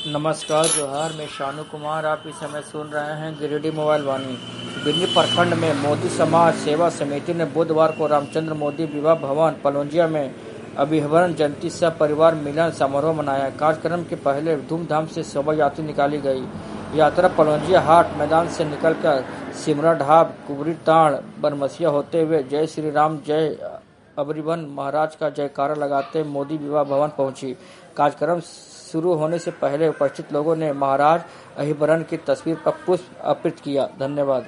नमस्कार जोहार, मैं शानू कुमार। आप इस समय सुन रहे हैं गिरिडीह मोबाइल वाणी। बिन्नी प्रखंड में मोदी समाज सेवा समिति ने बुधवार को रामचंद्र मोदी विवाह भवन पलोंजिया में अभिहरण जयंती सह परिवार मिलन समारोह मनाया। कार्यक्रम के पहले धूमधाम से शोभा यात्रा निकाली गई। यात्रा पलोंजिया हाट मैदान से निकलकर सिमरा ढाब, कुबरी ताड़, बरमसिया होते हुए जय श्री राम जय अबरीवन महाराज का जयकारा लगाते मोदी विवाह भवन पहुंची। कार्यक्रम शुरू होने से पहले उपस्थित लोगों ने महाराज अहिबरन की तस्वीर पर पुष्प अर्पित किया। धन्यवाद।